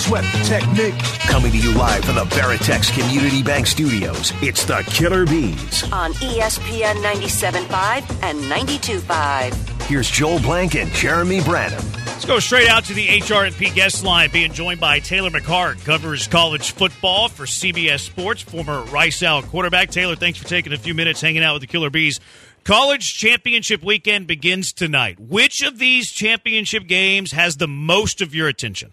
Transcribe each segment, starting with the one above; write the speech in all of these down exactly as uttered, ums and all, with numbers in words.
sweat the technique. Coming to you live from the Veritex Community Bank Studios, it's the Killer Bees. On E S P N ninety-seven point five and ninety-two point five. Here's Joel Blank and Jeremy Branham. Let's go straight out to the H R and P guest line, being joined by Taylor McHargue, covers college football for C B S Sports, former Rice Owl quarterback. Taylor, thanks for taking a few minutes hanging out with the Killer Bees. College championship weekend begins tonight. Which of these championship games has the most of your attention?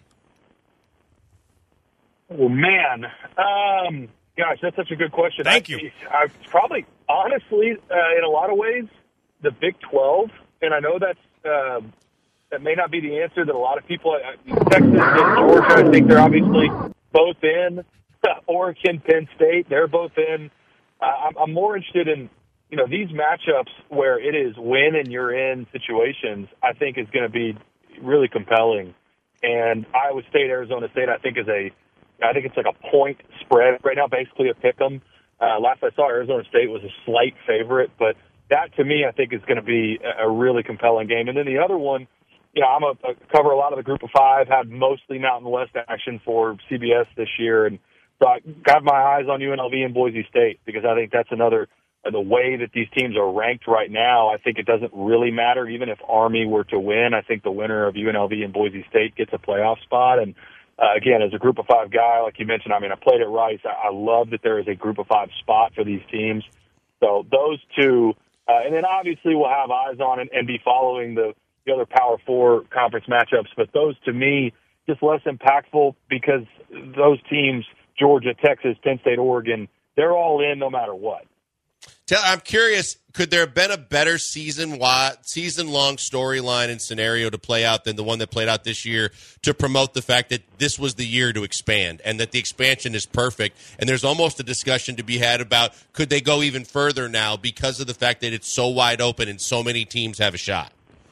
Oh, man. Um, gosh, that's such a good question. Thank I, you. I, probably, honestly, uh, in a lot of ways, the Big twelve, and I know that's uh, that may not be the answer that a lot of people, uh, Texas and Georgia, I think they're obviously both in. Oregon, Penn State, they're both in. Uh, I'm, I'm more interested in, you know, these matchups where it is win and you're in situations, I think is going to be really compelling. And Iowa State, Arizona State, I think is a, I think it's like a point spread right now, basically a pick 'em. Uh, last I saw, Arizona State was a slight favorite, but that to me, I think is going to be a really compelling game. And then the other one, you know, I'm a, a cover a lot of the Group of Five, had mostly Mountain West action for C B S this year, and so I got my eyes on U N L V and Boise State because I think that's another. The way that these teams are ranked right now, I think it doesn't really matter. Even if Army were to win, I think the winner of U N L V and Boise State gets a playoff spot. And uh, again, as a Group of Five guy, like you mentioned, I mean, I played at Rice. I, I love that there is a Group of Five spot for these teams. So those two, uh, and then obviously we'll have eyes on and, and be following the, the other Power Four conference matchups. But those, to me, just less impactful because those teams, Georgia, Texas, Penn State, Oregon, they're all in no matter what. I'm curious, could there have been a better season season-long storyline and scenario to play out than the one that played out this year to promote the fact that this was the year to expand and that the expansion is perfect? And there's almost a discussion to be had about could they go even further now because of the fact that it's so wide open and so many teams have a shot?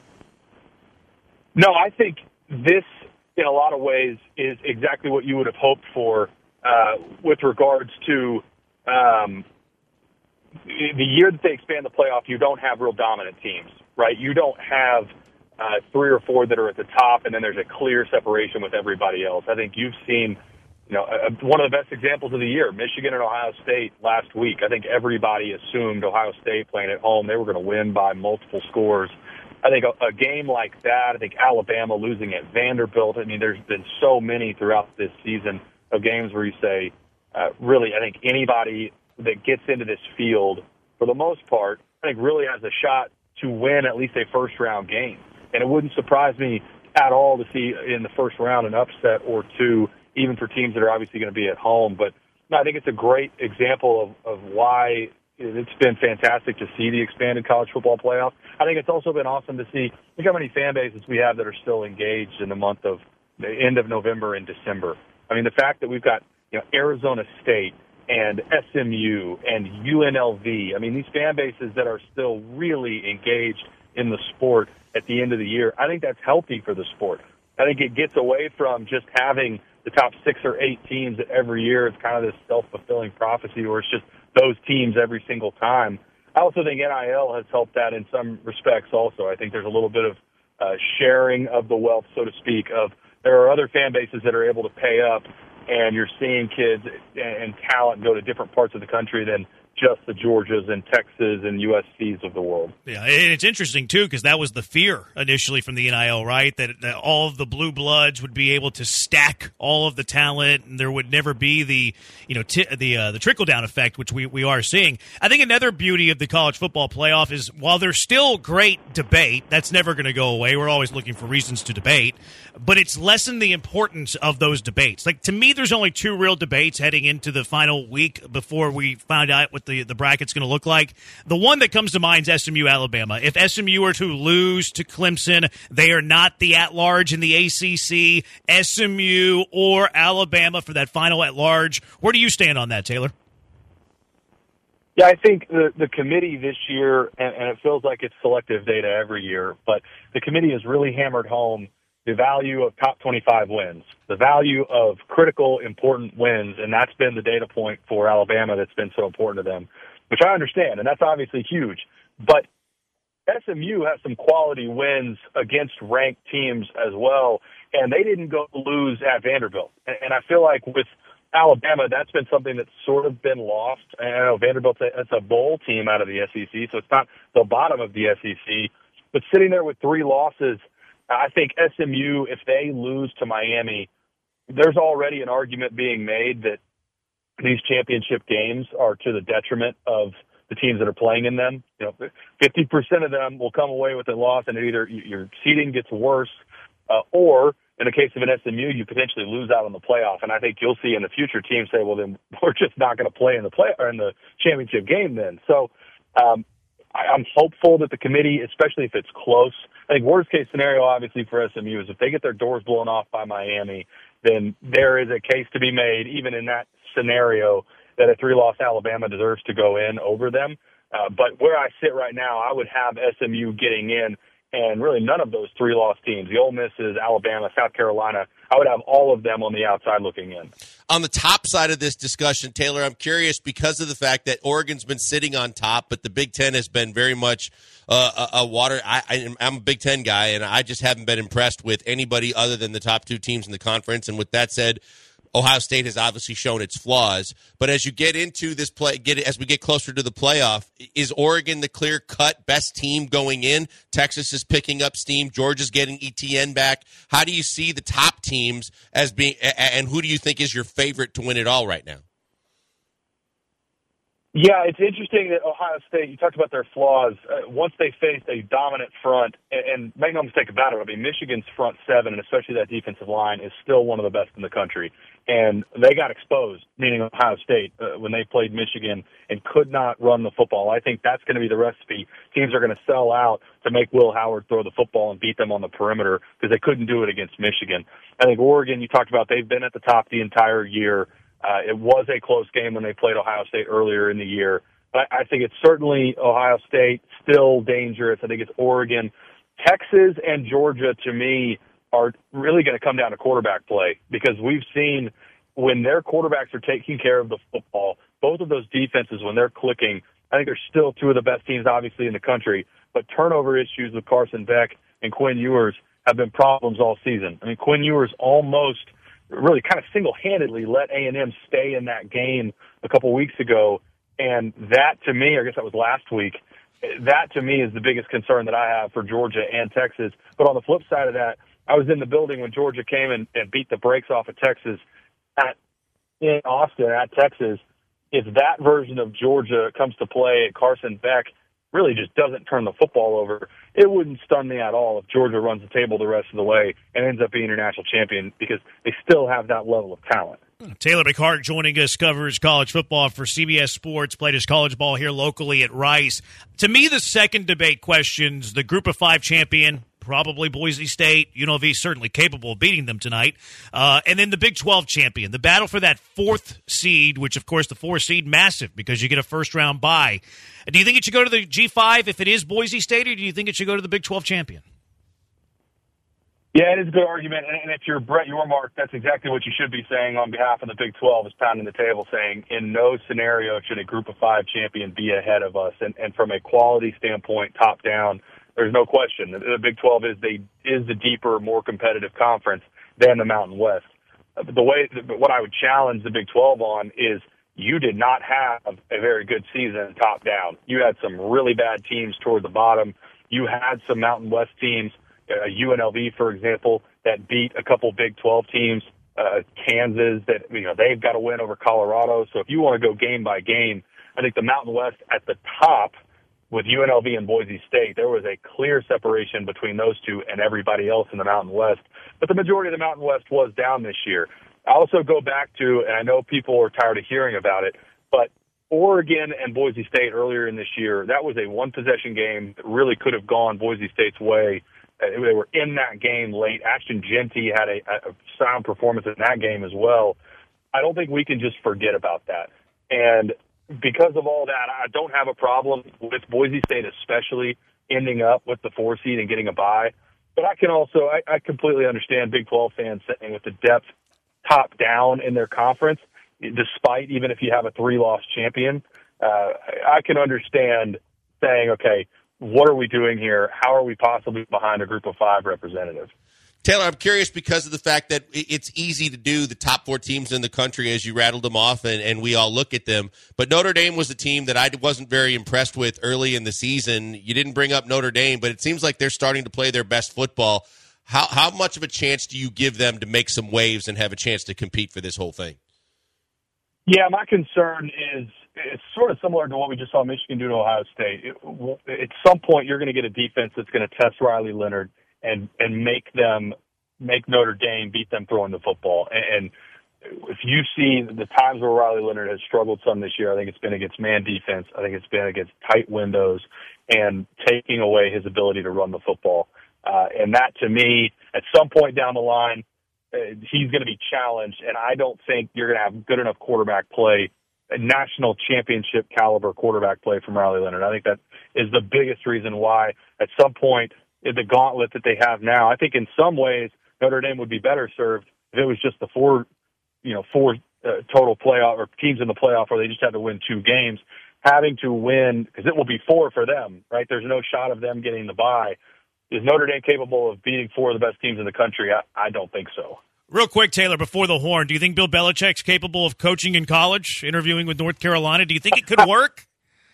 No, I think this, in a lot of ways, is exactly what you would have hoped for uh, with regards to um, – the year that they expand the playoff, you don't have real dominant teams, right? You don't have uh, three or four that are at the top, and then there's a clear separation with everybody else. I think you've seen, you know, a, one of the best examples of the year, Michigan and Ohio State last week. I think everybody assumed Ohio State playing at home, they were going to win by multiple scores. I think a, a game like that, I think Alabama losing at Vanderbilt, I mean, there's been so many throughout this season of games where you say, uh, really, I think anybody that gets into this field, for the most part, I think really has a shot to win at least a first-round game. And it wouldn't surprise me at all to see in the first round an upset or two, even for teams that are obviously going to be at home. But no, I think it's a great example of, of why it's been fantastic to see the expanded college football playoff. I think it's also been awesome to see, look how many fan bases we have that are still engaged in the month of the end of November and December. I mean, the fact that we've got, you know, Arizona State and S M U and U N L V. I mean, these fan bases that are still really engaged in the sport at the end of the year, I think that's healthy for the sport. I think it gets away from just having the top six or eight teams every year. It's kind of this self-fulfilling prophecy where it's just those teams every single time. I also think N I L has helped that in some respects also. I think there's a little bit of uh, sharing of the wealth, so to speak, of there are other fan bases that are able to pay up, and you're seeing kids and talent go to different parts of the country than just the Georgias and Texas and U S Cs of the world. Yeah, and it's interesting, too, because that was the fear initially from the N I L, right, that, that all of the blue bloods would be able to stack all of the talent, and there would never be the, you know, t- the uh, the trickle-down effect, which we, we are seeing. I think another beauty of the college football playoff is while there's still great debate, that's never going to go away. We're always looking for reasons to debate, but it's lessened the importance of those debates. Like, to me, there's only two real debates heading into the final week before we find out what the, the bracket's going to look like. The one that comes to mind is S M U Alabama. If S M U were to lose to Clemson, they are not the at-large in the A C C. S M U or Alabama for that final at-large. Where do you stand on that, Taylor? Yeah, I think the, the committee this year, and, and it feels like it's selective data every year, but the committee has really hammered home the value of top twenty-five wins, the value of critical, important wins, and that's been the data point for Alabama that's been so important to them, which I understand, and that's obviously huge. But S M U has some quality wins against ranked teams as well, and they didn't go lose at Vanderbilt. And, and I feel like with Alabama, that's been something that's sort of been lost. And I know Vanderbilt's a, it's a bowl team out of the S E C, so it's not the bottom of the S E C. But sitting there with three losses, I think S M U, if they lose to Miami, there's already an argument being made that these championship games are to the detriment of the teams that are playing in them. You know, fifty percent of them will come away with a loss, and either your seeding gets worse, uh, or in the case of an S M U, you potentially lose out on the playoff. And I think you'll see in the future teams say, "Well, then we're just not going to play in the play or in the championship game." Then, so um, I, I'm hopeful that the committee, especially if it's close, I think worst case scenario, obviously for S M U, is if they get their doors blown off by Miami, then there is a case to be made, even in that scenario, that a three-loss Alabama deserves to go in over them. Uh, but where I sit right now, I would have S M U getting in, and really none of those three-loss teams, the Ole Misses, Alabama, South Carolina, I would have all of them on the outside looking in. On the top side of this discussion, Taylor, I'm curious because of the fact that Oregon's been sitting on top, but the Big Ten has been very much uh, a, a water. I, I, I'm a Big Ten guy, and I just haven't been impressed with anybody other than the top two teams in the conference. And with that said, Ohio State has obviously shown its flaws, but as you get into this play, get as we get closer to the playoff, is Oregon the clear-cut best team going in? Texas is picking up steam. Georgia's getting E T N back. How do you see the top teams as being, and who do you think is your favorite to win it all right now? Yeah, it's interesting that Ohio State, you talked about their flaws. Uh, once they faced a dominant front, and, and make no mistake about it, I mean, Michigan's front seven, and especially that defensive line, is still one of the best in the country. And they got exposed, meaning Ohio State, uh, when they played Michigan and could not run the football. I think that's going to be the recipe. Teams are going to sell out to make Will Howard throw the football and beat them on the perimeter because they couldn't do it against Michigan. I think Oregon, you talked about, they've been at the top the entire year. Uh, it was a close game when they played Ohio State earlier in the year. But I think it's certainly Ohio State, still dangerous. I think it's Oregon. Texas and Georgia, to me, are really going to come down to quarterback play because we've seen when their quarterbacks are taking care of the football, both of those defenses, when they're clicking, I think they're still two of the best teams, obviously, in the country. But turnover issues with Carson Beck and Quinn Ewers have been problems all season. I mean, Quinn Ewers almost really kind of single-handedly let A and M stay in that game a couple weeks ago. And that, to me, I guess that was last week, that, to me, is the biggest concern that I have for Georgia and Texas. But on the flip side of that, I was in the building when Georgia came and, and beat the brakes off of Texas at in Austin at Texas. If that version of Georgia comes to play and Carson Beck really just doesn't turn the football over, it wouldn't stun me at all if Georgia runs the table the rest of the way and ends up being your national champion because they still have that level of talent. Taylor McHargue joining us, covers college football for C B S Sports, played his college ball here locally at Rice. To me, the second debate questions the Group of Five champion, probably Boise State. U N L V certainly capable of beating them tonight. Uh, and then the Big twelve champion, the battle for that fourth seed, which, of course, the fourth seed, massive because you get a first-round bye. Do you think it should go to the G five if it is Boise State, or do you think it should go to the Big twelve champion? Yeah, it is a good argument, and if you're Brett Yormark, that's exactly what you should be saying on behalf of the Big twelve, is pounding the table saying, in no scenario should a Group of Five champion be ahead of us. And, and from a quality standpoint, top down, there's no question. The Big twelve is the is the deeper, more competitive conference than the Mountain West. The way, what I would challenge the Big twelve on is you did not have a very good season top down. You had some really bad teams toward the bottom. You had some Mountain West teams, uh, U N L V, for example, that beat a couple Big twelve teams. Uh, Kansas, that you know they've got to win over Colorado. So if you want to go game by game, I think the Mountain West at the top, with U N L V and Boise State, there was a clear separation between those two and everybody else in the Mountain West. But the majority of the Mountain West was down this year. I also go back to, and I know people are tired of hearing about it, but Oregon and Boise State earlier in this year, that was a one-possession game that really could have gone Boise State's way. They were in that game late. Ashton Jeanty had a, a sound performance in that game as well. I don't think we can just forget about that. And because of all that, I don't have a problem with Boise State especially ending up with the four seed and getting a bye. But I can also, I, I completely understand Big twelve fans saying with the depth top down in their conference, despite even if you have a three-loss champion, uh, I can understand saying, okay, what are we doing here? How are we possibly behind a Group of Five representative? Taylor, I'm curious because of the fact that it's easy to do the top four teams in the country as you rattled them off, and, and we all look at them. But Notre Dame was a team that I wasn't very impressed with early in the season. You didn't bring up Notre Dame, but it seems like they're starting to play their best football. How how much of a chance do you give them to make some waves and have a chance to compete for this whole thing? Yeah, my concern is it's sort of similar to what we just saw Michigan do to Ohio State. It, at some point, you're going to get a defense that's going to test Riley Leonard and and make them make Notre Dame beat them throwing the football. And if you see the times where Riley Leonard has struggled some this year, I think it's been against man defense. I think it's been against tight windows and taking away his ability to run the football. Uh, and that, to me, at some point down the line, uh, he's going to be challenged. And I don't think you're going to have good enough quarterback play, a national championship caliber quarterback play from Riley Leonard. I think that is the biggest reason why at some point in the gauntlet that they have now, I think in some ways Notre Dame would be better served if it was just the four, you know, four uh, total playoff or teams in the playoff where they just had to win two games. Having to win, because it will be four for them, right? There's no shot of them getting the bye. Is Notre Dame capable of beating four of the best teams in the country? I, I don't think so. Real quick, Taylor, before the horn, do you think Bill Belichick's capable of coaching in college, interviewing with North Carolina? Do you think it could work?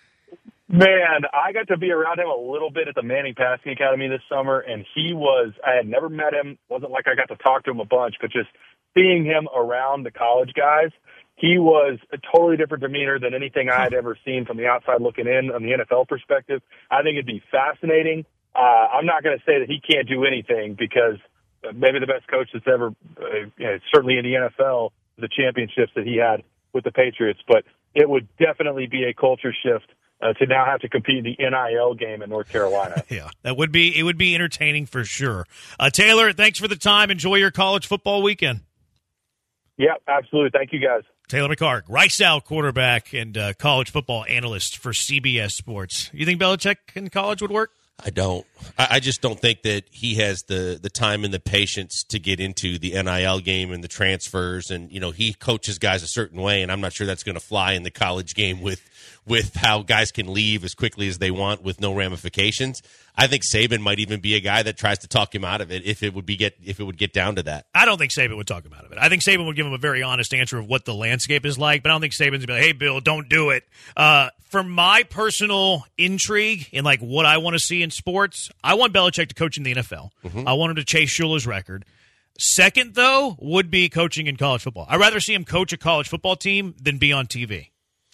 Man, I got to be around him a little bit at the Manning Passing Academy this summer, and he was, I had never met him. Wasn't like I got to talk to him a bunch, but just seeing him around the college guys, he was a totally different demeanor than anything I had ever seen from the outside looking in on the N F L perspective. I think it'd be fascinating. Uh, I'm not going to say that he can't do anything because maybe the best coach that's ever, uh, you know, certainly in the N F L, the championships that he had with the Patriots, but it would definitely be a culture shift Uh, to now have to compete in the N I L game in North Carolina. Yeah, that would be it would be entertaining for sure. Uh, Taylor, thanks for the time. Enjoy your college football weekend. Yeah, absolutely. Thank you, guys. Taylor McHargue, Rice-Owl quarterback and uh, college football analyst for C B S Sports. You think Belichick in college would work? I don't. I just don't think that he has the, the time and the patience to get into the N I L game and the transfers. And, you know, he coaches guys a certain way, and I'm not sure that's going to fly in the college game with with how guys can leave as quickly as they want with no ramifications. I think Saban might even be a guy that tries to talk him out of it if it would be get if it would get down to that. I don't think Saban would talk him out of it. I think Saban would give him a very honest answer of what the landscape is like, but I don't think Saban's going to be like, hey, Bill, don't do it. Uh, for my personal intrigue in like what I want to see in sports, I want Belichick to coach in the N F L. Mm-hmm. I want him to chase Shula's record. Second, though, would be coaching in college football. I'd rather see him coach a college football team than be on T V.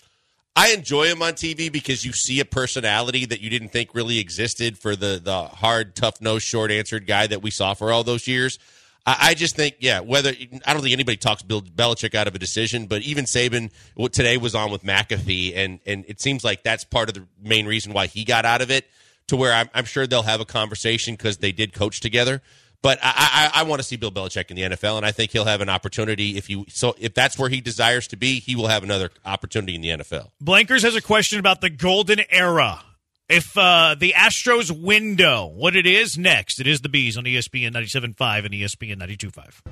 I enjoy him on T V because you see a personality that you didn't think really existed for the, the hard, tough-nosed, short-answered guy that we saw for all those years. I, I just think, yeah, whether I don't think anybody talks Bill Belichick out of a decision, but even Saban today was on with McAfee, and, and it seems like that's part of the main reason why he got out of it, to where I'm, I'm sure they'll have a conversation because they did coach together. But I, I, I want to see Bill Belichick in the N F L, and I think he'll have an opportunity. If you so, if that's where he desires to be, he will have another opportunity in the N F L. Blankers has a question about the golden era. If uh, the Astros window, what it is next, it is the Bees on E S P N ninety-seven point five and E S P N ninety-two point five.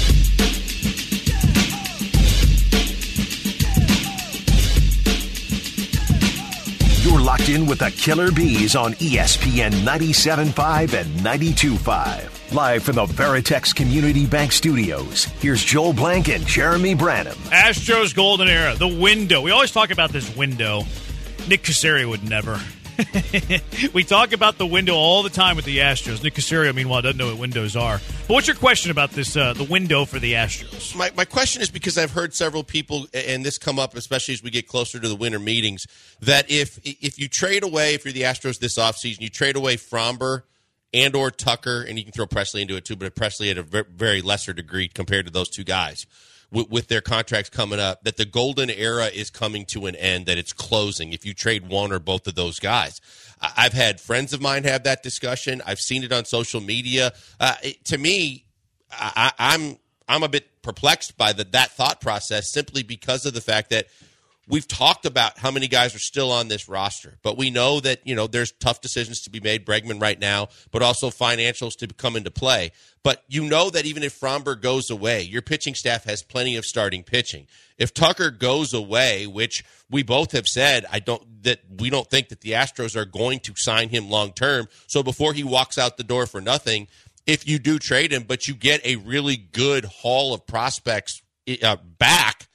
You're locked in with the Killer Bees on E S P N ninety-seven point five and ninety-two point five. Live from the Veritex Community Bank Studios, here's Joel Blank and Jeremy Branham. Astros golden era, the window. We always talk about this window. Nick Caserio would never. We talk about the window all the time with the Astros. Nick Caserio, meanwhile, doesn't know what windows are. But what's your question about this, uh, the window for the Astros? My, my question is because I've heard several people, and this come up especially as we get closer to the winter meetings, that if if you trade away, if you're the Astros this offseason, you trade away Fromber and or Tucker, and you can throw Presley into it too, but Presley at a very lesser degree compared to those two guys. With, with their contracts coming up, that the golden era is coming to an end, that it's closing if you trade one or both of those guys. I've had friends of mine have that discussion. I've seen it on social media. Uh, it, to me, I, I'm I'm a bit perplexed by the, that thought process simply because of the fact that we've talked about how many guys are still on this roster, but we know that, you know, there's tough decisions to be made, Bregman right now, but also financials to come into play. But you know that even if Fromber goes away, your pitching staff has plenty of starting pitching. If Tucker goes away, which we both have said, I don't that we don't think that the Astros are going to sign him long term. So before he walks out the door for nothing, if you do trade him, but you get a really good haul of prospects uh, back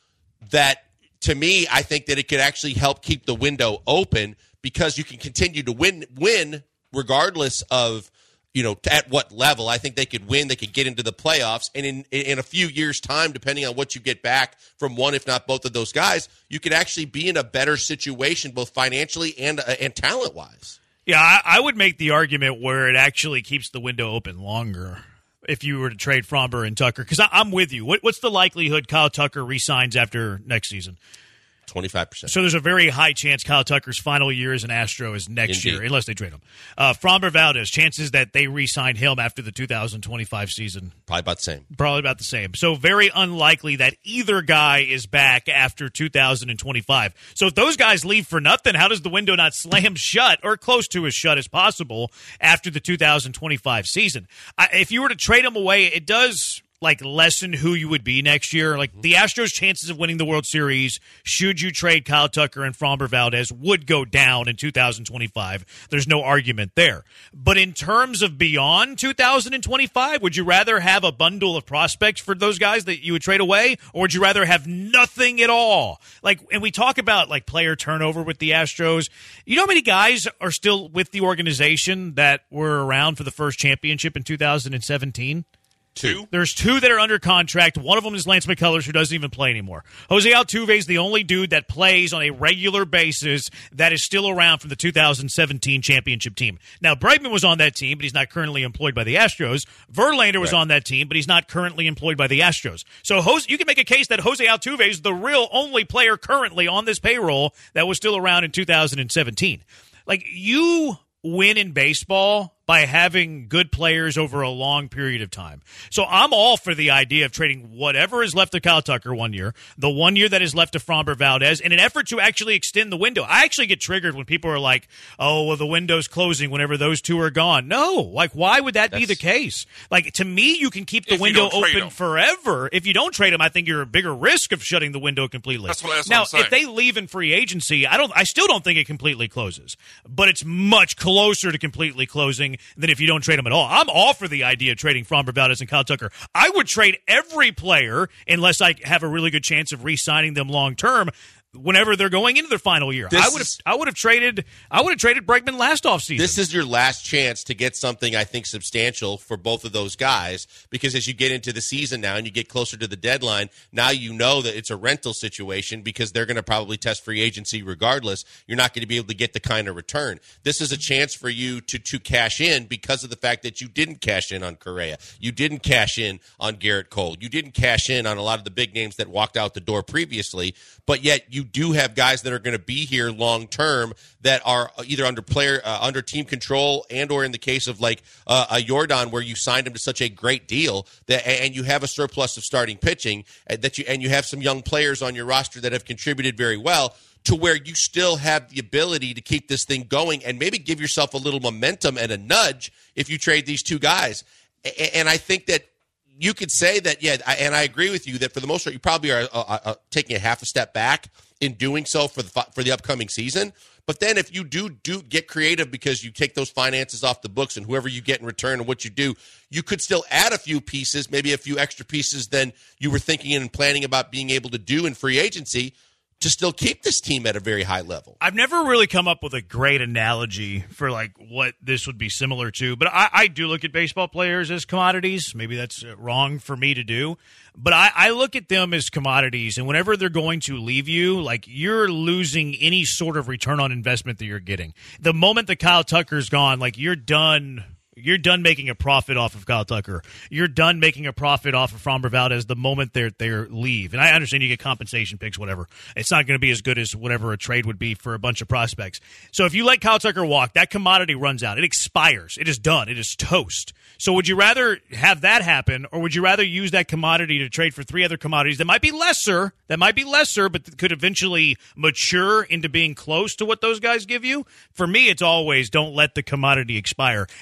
that, to me, I think that it could actually help keep the window open because you can continue to win, win regardless of, you know, at what level. I think they could win. They could get into the playoffs. And in in a few years' time, depending on what you get back from one, if not both of those guys, you could actually be in a better situation, both financially and uh, and talent-wise. Yeah, I, I would make the argument where it actually keeps the window open longer if you were to trade Fromber and Tucker. Because I'm with you. What, what's the likelihood Kyle Tucker re-signs after next season? twenty-five percent. So there's a very high chance Kyle Tucker's final year as an Astro is next Indeed. year, unless they trade him. Uh, Fromber Valdez, chances that they re-sign him after the two thousand twenty-five season. Probably about the same. Probably about the same. So very unlikely that either guy is back after two thousand twenty-five. So if those guys leave for nothing, how does the window not slam shut or close to as shut as possible after the two thousand twenty-five season? I, if you were to trade them away, it does like lessen who you would be next year. Like the Astros' chances of winning the World Series, should you trade Kyle Tucker and Fromber Valdez, would go down in two thousand twenty-five. There's no argument there. But in terms of beyond two thousand twenty-five, would you rather have a bundle of prospects for those guys that you would trade away, or would you rather have nothing at all? Like, and we talk about like player turnover with the Astros. You know how many guys are still with the organization that were around for the first championship in two thousand seventeen? Two. There's two that are under contract. One of them is Lance McCullers, who doesn't even play anymore. Jose Altuve is the only dude that plays on a regular basis that is still around from the two thousand seventeen championship team. Now, Bregman was on that team, but he's not currently employed by the Astros. Verlander was right. on that team, but he's not currently employed by the Astros. So Jose, you can make a case that Jose Altuve is the real only player currently on this payroll that was still around in two thousand seventeen. Like, you win in baseball by having good players over a long period of time. So I'm all for the idea of trading whatever is left to Kyle Tucker one year, the one year that is left to Fromber Valdez, in an effort to actually extend the window. I actually get triggered when people are like, oh, well, the window's closing whenever those two are gone. No, like, why would that That's... be the case? Like, to me, you can keep the if window open forever. If you don't trade them, I think you're a bigger risk of shutting the window completely. That's what, that's now, what I'm saying. If they leave in free agency, I don't. I still don't think it completely closes, but it's much closer to completely closing than if you don't trade them at all. I'm all for the idea of trading Fromber Valdez and Kyle Tucker. I would trade every player unless I have a really good chance of re-signing them long term whenever they're going into their final year. This I would have I would have traded I would have traded Bregman last offseason. This is your last chance to get something, I think, substantial for both of those guys, because as you get into the season now and you get closer to the deadline, now you know that it's a rental situation because they're going to probably test free agency regardless. You're not going to be able to get the kind of return. This is a chance for you to to cash in because of the fact that you didn't cash in on Correa. You didn't cash in on Garrett Cole. You didn't cash in on a lot of the big names that walked out the door previously, but yet you do have guys that are going to be here long term that are either under player uh, under team control, and or in the case of like uh, a Yordan, where you signed him to such a great deal that, and you have a surplus of starting pitching that you and you have some young players on your roster that have contributed very well, to where you still have the ability to keep this thing going and maybe give yourself a little momentum and a nudge if you trade these two guys. And I think that you could say that, yeah, and I agree with you that for the most part, you probably are uh, uh, taking a half a step back in doing so for the for the upcoming season. But then if you do do get creative because you take those finances off the books and whoever you get in return and what you do, you could still add a few pieces, maybe a few extra pieces than you were thinking and planning about being able to do in free agency, to still keep this team at a very high level. I've never really come up with a great analogy for like what this would be similar to, but I, I do look at baseball players as commodities. Maybe that's wrong for me to do, but I, I look at them as commodities, and whenever they're going to leave you, like, you're losing any sort of return on investment that you're getting. The moment that Kyle Tucker's gone, like, you're done. You're done making a profit off of Kyle Tucker. You're done making a profit off of Fromber Valdez the moment they they leave. And I understand you get compensation picks, whatever. It's not going to be as good as whatever a trade would be for a bunch of prospects. So if you let Kyle Tucker walk, that commodity runs out. It expires. It is done. It is toast. So would you rather have that happen, or would you rather use that commodity to trade for three other commodities that might be lesser, that might be lesser, but that could eventually mature into being close to what those guys give you? For me, it's always don't let the commodity expire. And I would do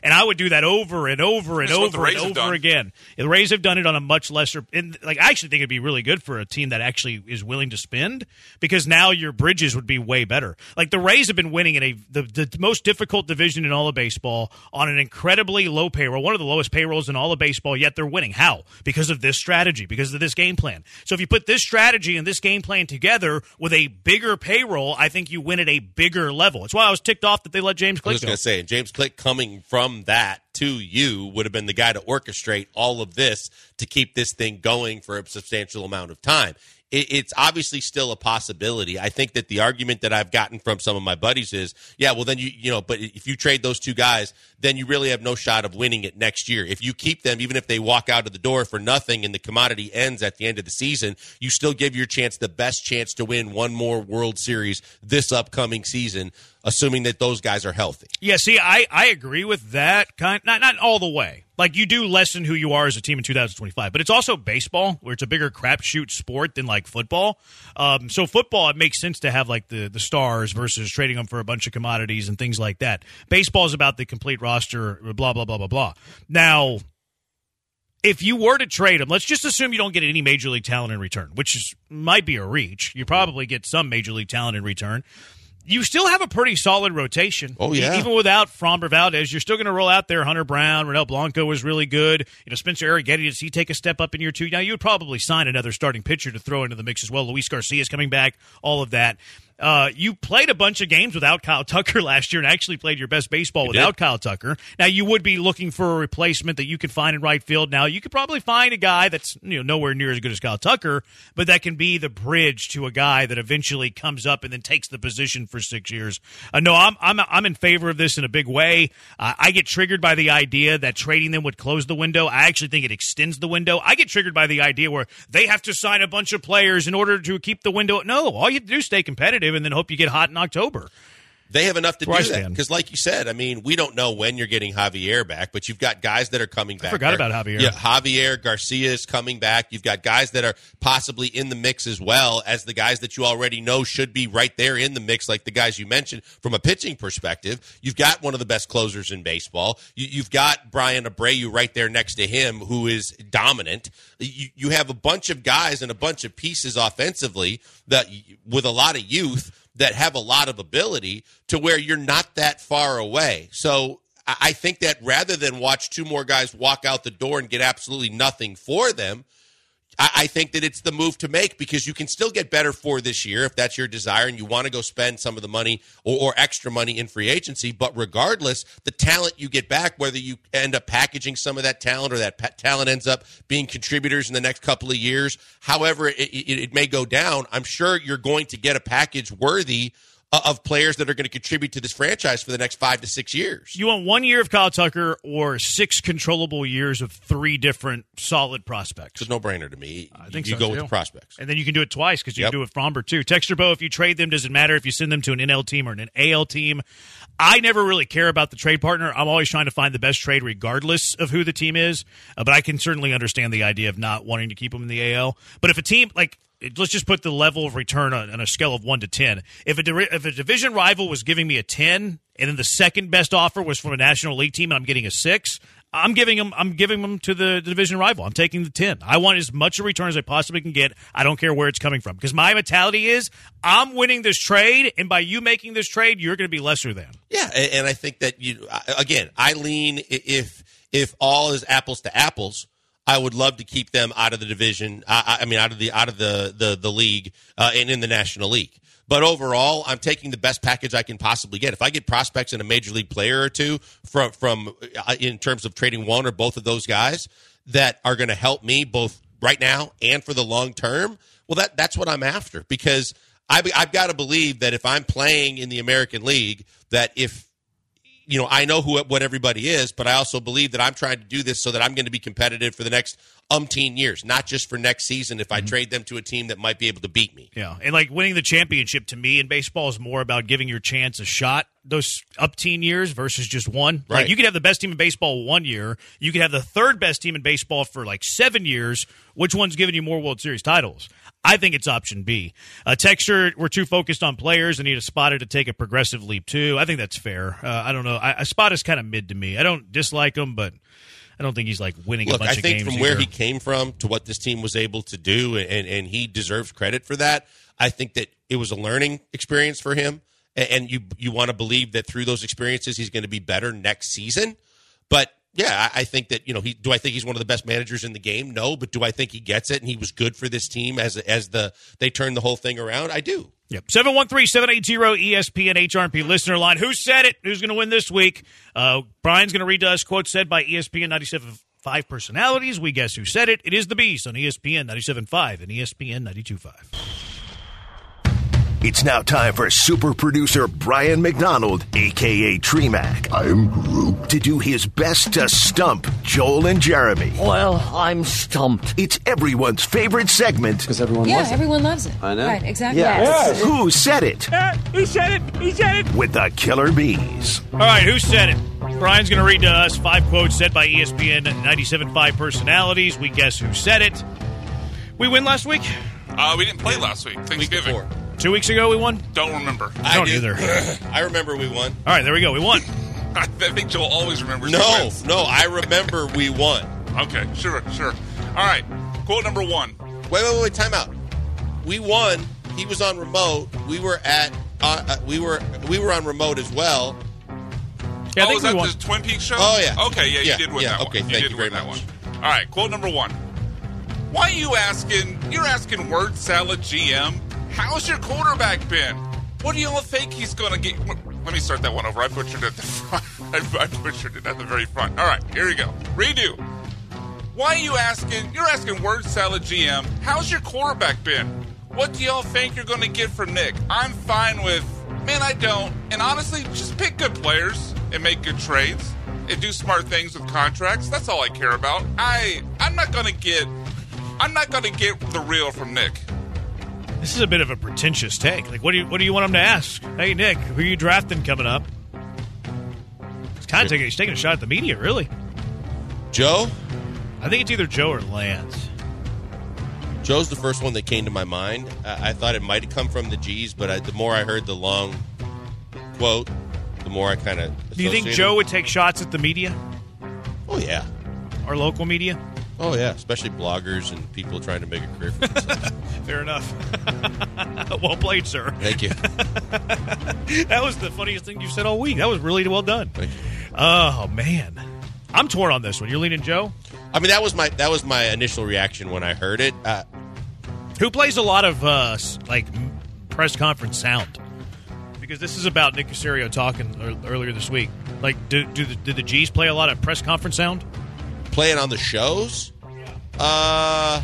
do that over and over and That's what the over and Rays have over done. again. The Rays have done it on a much lesser. And like I actually think it'd be really good for a team that actually is willing to spend, because now your bridges would be way better. Like the Rays have been winning in a the, the most difficult division in all of baseball on an incredibly low payroll, one of the lowest payrolls in all of baseball. Yet they're winning. How? Because of this strategy. Because of this game plan. So if you put this strategy and this game plan together with a bigger payroll, I think you win at a bigger level. That's why I was ticked off that they let James I Click was go. going to say, James Click coming from that to you would have been the guy to orchestrate all of this to keep this thing going for a substantial amount of time. It, it's obviously still a possibility. I think that the argument that I've gotten from some of my buddies is, yeah, well then you you know, but if you trade those two guys, then you really have no shot of winning it next year. If you keep them, even if they walk out of the door for nothing and the commodity ends at the end of the season, you still give your chance the best chance to win one more World Series this upcoming season, assuming that those guys are healthy. Yeah, see, I, I agree with that. Kind not not all the way. Like, you do lessen who you are as a team in two thousand twenty-five, but it's also baseball, where it's a bigger crapshoot sport than, like, football. Um, so football, it makes sense to have, like, the, the stars versus trading them for a bunch of commodities and things like that. Baseball is about the complete roster, blah, blah, blah, blah, blah. Now, if you were to trade them, let's just assume you don't get any Major League talent in return, which is, might be a reach. You probably get some Major League talent in return. You still have a pretty solid rotation. Oh, yeah. Even without Framber Valdez, you're still going to roll out there Hunter Brown. Renel Blanco was really good. You know, Spencer Arrighetti, does he take a step up in year two? Now, you would probably sign another starting pitcher to throw into the mix as well. Luis Garcia is coming back, all of that. Uh, you played a bunch of games without Kyle Tucker last year and actually played your best baseball You without did. Kyle Tucker. Now, you would be looking for a replacement that you could find in right field. Now, you could probably find a guy that's, you know, nowhere near as good as Kyle Tucker, but that can be the bridge to a guy that eventually comes up and then takes the position for six years. Uh, no, I'm I'm I'm in favor of this in a big way. Uh, I get triggered by the idea that trading them would close the window. I actually think it extends the window. I get triggered by the idea where they have to sign a bunch of players in order to keep the window. No, all you have to do is stay competitive and then hope you get hot in October. They have enough to Where I do that stand. because, like you said, I mean, we don't know when you're getting Javier back, but you've got guys that are coming back. I forgot there. about Javier. Yeah, Javier Garcia is coming back. You've got guys that are possibly in the mix as well as the guys that you already know should be right there in the mix, like the guys you mentioned. From a pitching perspective, you've got one of the best closers in baseball. You, you've got Brian Abreu right there next to him, who is dominant. You, you have a bunch of guys and a bunch of pieces offensively that, with a lot of youth, that have a lot of ability to where you're not that far away. So I think that rather than watch two more guys walk out the door and get absolutely nothing for them, I think that it's the move to make because you can still get better for this year if that's your desire and you want to go spend some of the money or, or extra money in free agency. But regardless, the talent you get back, whether you end up packaging some of that talent or that pa- talent ends up being contributors in the next couple of years, however it, it, it may go down, I'm sure you're going to get a package worthy of players that are going to contribute to this franchise for the next five to six years. You want one year of Kyle Tucker or six controllable years of three different solid prospects? It's a no-brainer to me. I think you so, go too. with the prospects. And then you can do it twice because you Yep. can do it with Fromber, too. Texter Bo, if you trade them, does it matter if you send them to an N L team or an A L team? I never really care about the trade partner. I'm always trying to find the best trade regardless of who the team is. Uh, but I can certainly understand the idea of not wanting to keep them in the A L. But if a team, like, let's just put the level of return on, on a scale of one to ten. If a, di- if a division rival was giving me a ten, and then the second best offer was from a National League team, and I'm getting a six, I'm giving them. I'm giving them to the, the division rival. I'm taking the ten. I want as much a return as I possibly can get. I don't care where it's coming from because my mentality is I'm winning this trade, and by you making this trade, you're going to be lesser than. Yeah, and, and I think that you again, I lean if if all is apples to apples. I would love to keep them out of the division. I, I mean, out of the out of the the, the league uh, and in the National League. But overall, I'm taking the best package I can possibly get. If I get prospects and a major league player or two from from uh, in terms of trading one or both of those guys that are going to help me both right now and for the long term, well, that that's what I'm after because I've, I've got to believe that if I'm playing in the American League, that if you know, I know who what everybody is, but I also believe that I'm trying to do this so that I'm going to be competitive for the next umpteen years, not just for next season if I mm-hmm. trade them to a team that might be able to beat me. Yeah, and like winning the championship to me in baseball is more about giving your chance a shot those up-teen years versus just one. Right. Like you could have the best team in baseball one year. You could have the third best team in baseball for like seven years. Which one's giving you more World Series titles? I think it's option B. Uh, texture, we're too focused on players and need a spotter to take a progressive leap too. I think that's fair. Uh, I don't know. I, a spot is kind of mid to me. I don't dislike him, but I don't think he's like winning Look, a bunch I of think games. from where either. he came from to what this team was able to do, and, and he deserves credit for that. I think that it was a learning experience for him, and, and you you want to believe that through those experiences he's going to be better next season. But yeah, I, I think that, you know, he do I think he's one of the best managers in the game? No, but do I think he gets it and he was good for this team as as the they turned the whole thing around? I do. Yep. seven one three, seven eight zero, E S P N H R M P listener line. Who said it? Who's going to win this week? Uh, Brian's going to read to us quotes said by E S P N ninety-seven point five personalities. We guess who said it. It is the Beast on E S P N ninety-seven point five and E S P N ninety-two point five. It's now time for super producer Brian McDonald, a k a. Tremac. I'm Groot. To do his best to stump Joel and Jeremy. Well, I'm stumped. It's everyone's favorite segment. Because everyone Yeah, loves it. everyone loves it. I know. Right, exactly. Yes. Who said it? Uh, he said it. He said it. With the Killer Bees. All right, who said it? Brian's going to read to us five quotes said by E S P N ninety-seven point five personalities. We guess who said it. We win last week? Uh, we didn't play last week. Thanksgiving. Week Two weeks ago we won? Don't remember. I don't do. either. I remember we won. All right, there we go. We won. I think Joel always remembers. No, who wins. no, I remember we won. Okay, sure, sure. All right, quote number one. Wait, wait, wait, time out. We won. He was on remote. We were at. Uh, uh, we were. We were on remote as well. Yeah, I oh, think was we that won. the Twin Peaks show? Oh, yeah. Okay, yeah, you Yeah, did win yeah, that okay, one. thank did you very win that much. one. All right, quote number one. Why are you asking? You're asking word salad G M. How's your quarterback been? What do y'all think he's going to get? Let me start that one over. I butchered it at the front. I, I butchered it at the very front. All right, here we go. Redo. Why are you asking? You're asking word salad G M. How's your quarterback been? What do y'all think you're going to get from Nick? I'm fine with. Man, I don't. And honestly, just pick good players and make good trades and do smart things with contracts. That's all I care about. I I'm not going to get. I'm not going to get the real from Nick. This is a bit of a pretentious take. Like, what do you what do you want him to ask? Hey, Nick, who are you drafting coming up? He's kind of taking he's taking a shot at the media, really. Joe. I think it's either Joe or Lance. Joe's the first one that came to my mind. I, I thought it might have come from the G's, but I, the more I heard the long quote, the more I kind of. Do you think Joe would take shots at the media? Oh yeah. Our local media? Oh yeah, especially bloggers and people trying to make a career for themselves. Fair enough. Well played, sir. Thank you. That was the funniest thing you said all week. That was really well done. Thank you. Oh man, I'm torn on this one. You're leaning Joe. I mean, that was my that was my initial reaction when I heard it. Uh, Who plays a lot of uh, like press conference sound? Because this is about Nick Caserio talking earlier this week. Like, do, do the, did the G's play a lot of press conference sound? Playing on the shows? Uh,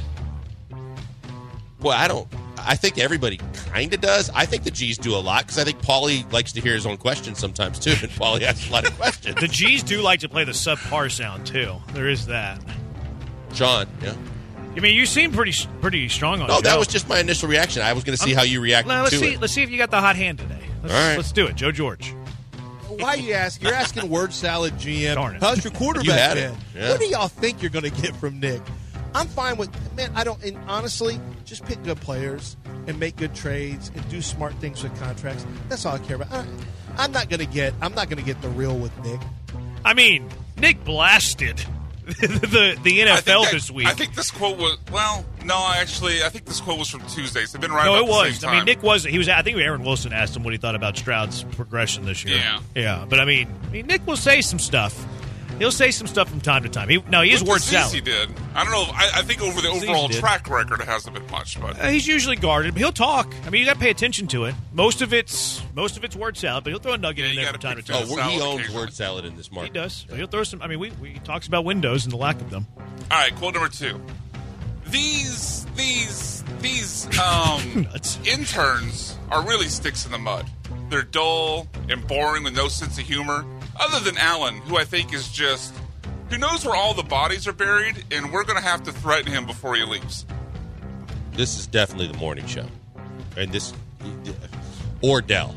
well, I don't. I think everybody kind of does. I think the G's do a lot because I think Paulie likes to hear his own questions sometimes too, and Paulie asks a lot of questions. The G's do like to play the subpar sound too. There is that. Sean, yeah. I mean, you seem pretty pretty strong on. No, Joe. that was just my initial reaction. I was going to see how you reacted Well, let's to see. it. Let's see if you got the hot hand today. Let's, All right. let's do it, Joe George. Why you ask? You're asking word salad G M. Darn it. How's your You quarterback had been? it. Yeah. What do y'all think you're going to get from Nick? I'm fine with man. I don't. And honestly, just pick good players and make good trades and do smart things with contracts. That's all I care about. I, I'm not going to get. I'm not going to get the real with Nick. I mean, Nick blasted the the N F L I think that- this week. I think this quote was well. No, actually, I think this quote was from Tuesdays. They've been right. No, about it the was. same I mean, time. Nick was. He was. I think Aaron Wilson asked him what he thought about Stroud's progression this year. Yeah. yeah. But I mean, I mean, Nick will say some stuff. He'll say some stuff from time to time. He, no, he is With word Aziz, salad. He did. I don't know. I, I think over the Aziz overall did. track record, it hasn't been much. But Uh, he's usually guarded. But he'll talk. I mean, you got to pay attention to it. Most of it's most of it's word salad, but he'll throw a nugget Yeah, in you there gotta from time to pick time. Oh, Salad we're- he owns occasionally. word salad in this He market. does. But he'll throw some. I mean, we, we he talks about windows and the lack of them. all right, quote number two. These these these um, Nuts. interns are really sticks in the mud. They're dull and boring with no sense of humor. Other than Allen, who I think is just who knows where all the bodies are buried, and we're going to have to threaten him before he leaves. This is definitely the morning show, and this or Dell,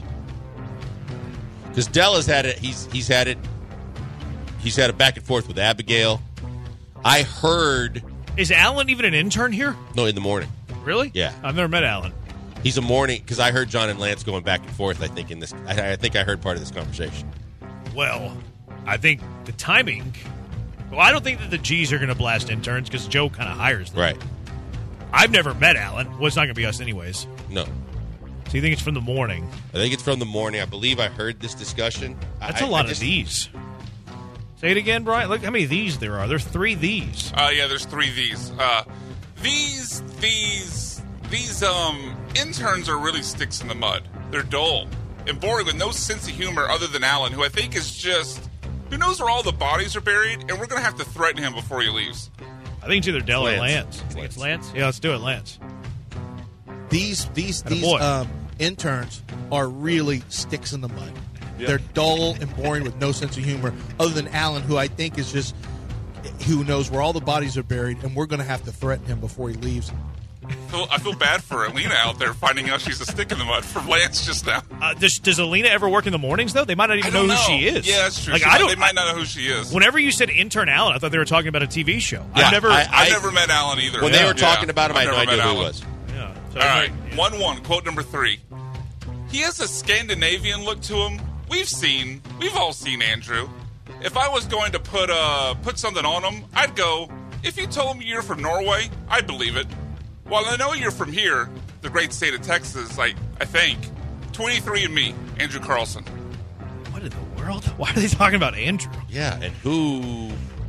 because Dell has had it. He's he's had it. He's had a back and forth with Abigail. I heard Is Allen even an intern here? no in the morning. Really? Yeah. I've never met Alan. He's a morning because I heard John and Lance going back and forth. I think in this, I, I think I heard part of this conversation. Well, I think the timing. Well, I don't think that the G's are going to blast interns because Joe kind of hires them. Right. I've never met Alan. Well, it's not going to be us anyways. No. So you think it's from the morning? I think it's from the morning. I believe I heard this discussion. That's a a lot of these. Say it again, Brian. Look how many these there are. There's three these. Uh, yeah, there's three these. Uh, these, these, these um, interns are really sticks in the mud. They're dull and boring with no sense of humor other than Alan, who I think is just, who knows where all the bodies are buried, and we're going to have to threaten him before he leaves. I think it's either Dell Lance. or Lance. You think it's Lance? Yeah, let's do it, Lance. These these Atta these boy. um, interns are really sticks in the mud. Yep. They're dull and boring with no sense of humor. Other than Alan, who I think is just who knows where all the bodies are buried, and we're going to have to threaten him before he leaves. I feel, I feel bad for Alina out there finding out she's a stick in the mud from Lance just now. Uh, does, does Alina ever work in the mornings, though? They might not even I don't know, know who she is. Yeah, that's true. Like, She I might- don't, they might not know who she is. Whenever you said intern Alan, I thought they were talking about a T V show. Yeah, I've never. I- I've never met Alan either. When they Yeah. were talking Yeah. about him, I I've had no never idea met who he Alan. was. yeah. So All I'm right, like, one one. Quote number three. He has a Scandinavian look to him. We've seen, we've all seen Andrew. If I was going to put uh put something on him, I'd go. If you told me you're from Norway, I'd believe it. While I know you're from here, the great state of Texas, like I think, twenty-three and me, Andrew Carlson. what in the world? Why are they talking about Andrew? Yeah, and who?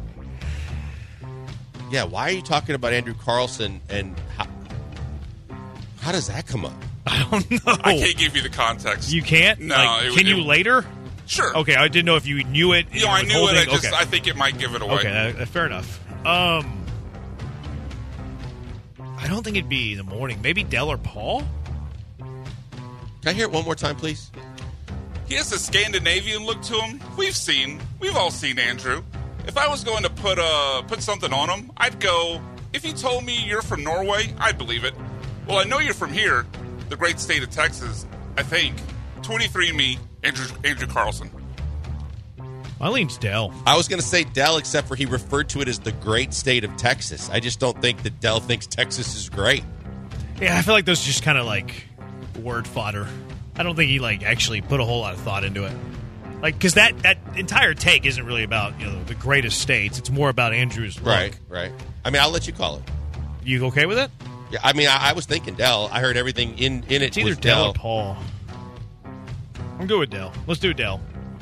Yeah, why are you talking about Andrew Carlson? And how, how does that come up? I don't know. I can't give you the context. You can't? No, Like, it- can it- you later? Sure. Okay, I didn't know if you knew it. You you know, were I knew it. I withholding- just, okay. I think it might give it away. Okay, uh, fair enough. Um, I don't think it'd be the morning. Maybe Dell or Paul? Can I hear it one more time, please? He has a Scandinavian look to him. We've seen, we've all seen Andrew. If I was going to put uh put something on him, I'd go. If you told me you're from Norway, I'd believe it. Well, I know you're from here, the great state of Texas. I think twenty-three and me, Andrew Andrew Carlson. I leans Dell. I was going to say Dell, except for he referred to it as the great state of Texas. I just don't think that Dell thinks Texas is great. Yeah, I feel like those just kind of like word fodder. I don't think he like actually put a whole lot of thought into it. Like, because that, that entire take isn't really about, you know, the greatest states. It's more about Andrew's look. Right, right. I mean, I'll let you call it. You okay with it? Yeah, I mean, I, I was thinking Dell. I heard everything in, in it It's either was Dell, Dell. or Paul. I'm good with Dell. Let's do Dell.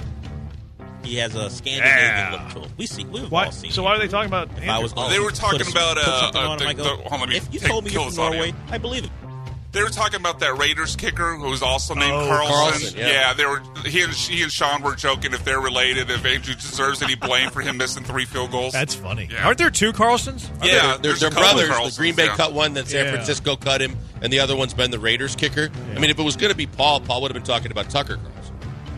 He has a Scandinavian Yeah. look to him. We see, we've Why, all seen. so him. why are they talking about If Andrew? I was Oh, going they to were talking put a- about, put uh, something uh, on him, the- I go, the- hold on, let me if you take- told me kill you're this from audio. Norway, I believe it. They were talking about that Raiders kicker who was also named Oh, Carlson. Carlson, yeah. they were. He and he and Sean were joking if they're related, if Andrew deserves any blame for him missing three field goals. That's funny. Yeah. Aren't there two Carlsons? yeah, They're, there's they're a couple of brothers. The Carlsons, Green Bay yeah. cut one, then San Yeah. Francisco cut him, and the other one's been the Raiders kicker. I mean, if it was going to be Paul, Paul would have been talking about Tucker Carlson.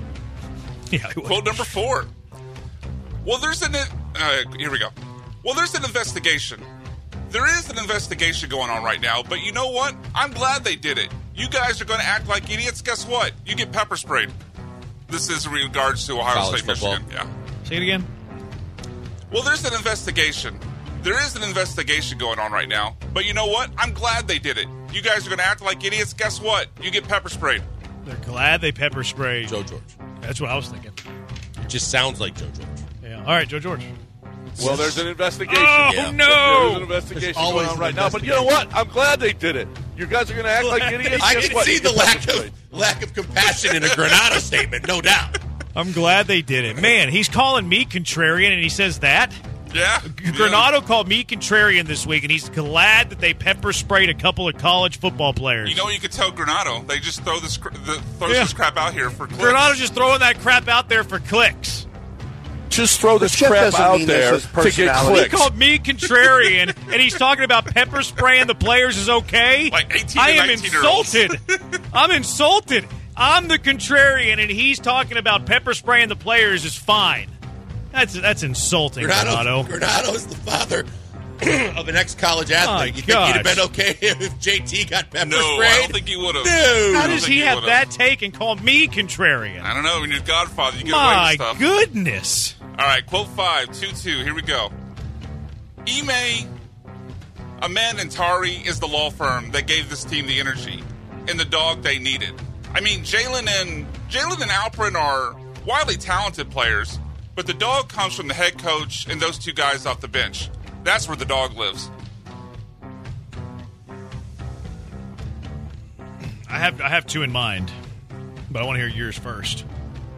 Yeah. I would. Quote number four. Well, there's an uh, here we go. Well, there's an investigation. There is an investigation going on right now, but you know what? I'm glad they did it. You guys are going to act like idiots. Guess what? You get pepper sprayed. This is in regards to Ohio College State, football. Michigan. Yeah. Say it again. Well, there's an investigation. There is an investigation going on right now, but you know what? I'm glad they did it. You guys are going to act like idiots. Guess what? You get pepper sprayed. They're glad they pepper sprayed. Joe George. That's what I was thinking. It just sounds like Joe George. Yeah. All right, Joe George. Well, there's an investigation. Oh, Yeah. no! There's an investigation There's always going on an right now. But you know what? I'm glad they did it. You guys are going to act like idiots. I Guess can what? see You the get lack pepper of sprayed. lack of compassion in a Granada statement, no doubt. I'm glad they did it. Man, he's calling me contrarian, and he says that. Yeah. Granado called me contrarian this week, and he's glad that they pepper sprayed a couple of college football players. You know, you could tell Granado. They just throw this, cr- the, throws Yeah. this crap out here for clicks. Granado's just throwing that crap out there for clicks. Just throw this Jeff crap doesn't out mean there this as to get personality. He clicks. called me contrarian, and he's talking about pepper spraying the players is okay. Like eighteen I to am nineteen-year-olds. insulted. I'm insulted. I'm the contrarian, and he's talking about pepper spraying the players is fine. That's that's insulting, Granado, Granado. Granado is the father of an ex-college My athlete. You think he'd have gosh. been okay if J T got pepper No, sprayed? I don't think he would have. No. How I don't does think he he have would've. that take and call me contrarian? I don't know. When you're Godfather, you get away My with stuff. goodness. All right, quote five, two two. Here we go. Ime Aman and Tari is the law firm that gave this team the energy and the dog they needed. I mean, Jalen and Jalen and Alperin are wildly talented players, but the dog comes from the head coach and those two guys off the bench. That's where the dog lives. I have I have two in mind, but I want to hear yours first.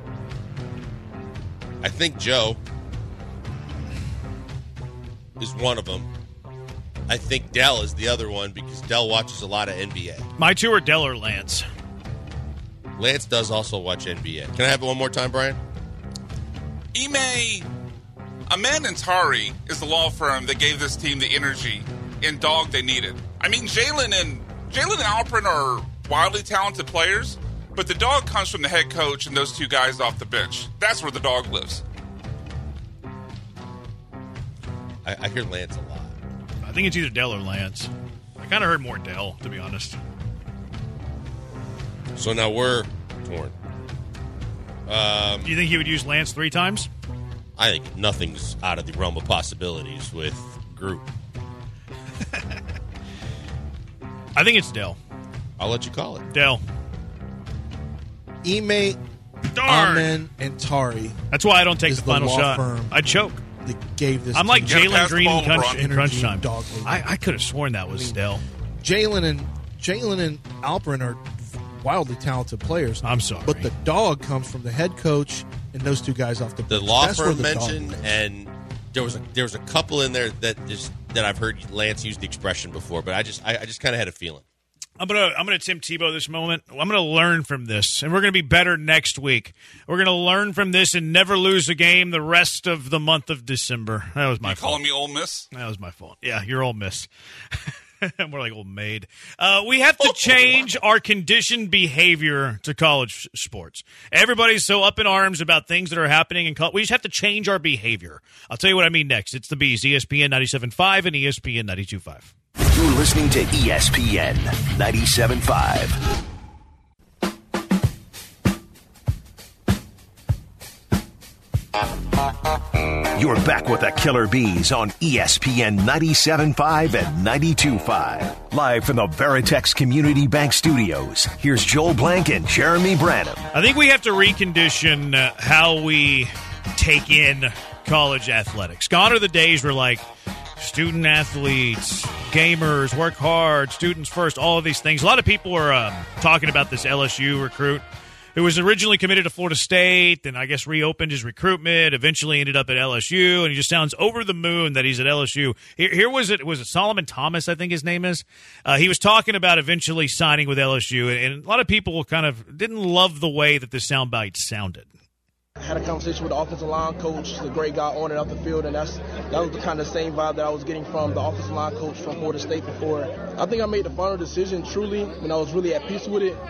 I think Joe is one of them. I think Dell is the other one because Dell watches a lot of N B A. My two are Dell or Lance. Lance does also watch N B A. Can I have it one more time, Brian? Ime, Aman and Tari is the law firm that gave this team the energy and dog they needed. I mean, Jalen and Jalen and Alperin are wildly talented players, but the dog comes from the head coach and those two guys off the bench. That's where the dog lives. I, I hear Lance a lot. I think it's either Dell or Lance. I kind of heard more Dell, to be honest. So now we're torn. Um, Do you think he would use Lance three times? I think nothing's out of the realm of possibilities with Group. I think it's Dell. I'll let you call it. Dell. Ime, Darn. Amen, and Tari. That's why I don't take is the final law shot. firm I choke. that gave this I'm like team You gotta Jalen pass the Green ball, in crunch, LeBron. in crunch Energy time. dog league. I, I could have sworn that was Dell. Jalen and Jalen and Alperin are wildly talented players. I'm sorry. But the dog comes from the head coach and those two guys off the The bench. law That's where firm the dog mentioned, lives. and there was a, there was a couple in there that just that I've heard Lance use the expression before, but I just I, I just kind of had a feeling. I'm gonna I'm gonna Tim Tebow this moment. I'm gonna learn from this, and we're gonna be better next week. We're gonna learn from this and never lose a game the rest of the month of December. That was my You fault. calling me Ole Miss? That was my fault. Yeah, you're Ole Miss. More like Old Maid. Uh, we have to change our conditioned behavior to college sports. Everybody's so up in arms about things that are happening in college. We just have to change our behavior. I'll tell you what I mean next. It's the Bees, E S P N ninety-seven point five and E S P N ninety-two point five. You're listening to E S P N ninety-seven point five. You're back with the Killer Bees on E S P N ninety-seven point five and ninety-two point five. Live from the Veritex Community Bank Studios, here's Joel Blank and Jeremy Branham. I think we have to recondition uh, how we take in college athletics. Gone are the days where, like, student athletes, gamers, work hard, students first, all of these things. A lot of people are um, talking about this L S U recruit who was originally committed to Florida State, then I guess reopened his recruitment, eventually ended up at L S U, and he just sounds over the moon that he's at L S U. Here, here was it was it Solomon Thomas, I think his name is. Uh, he was talking about eventually signing with L S U, and, and a lot of people kind of didn't love the way that the soundbite sounded. I had a conversation with the offensive line coach, the great guy on and off the field, and that's that was the kind of same vibe that I was getting from the offensive line coach from Florida State before. I think I made the final decision truly when I was really at peace with it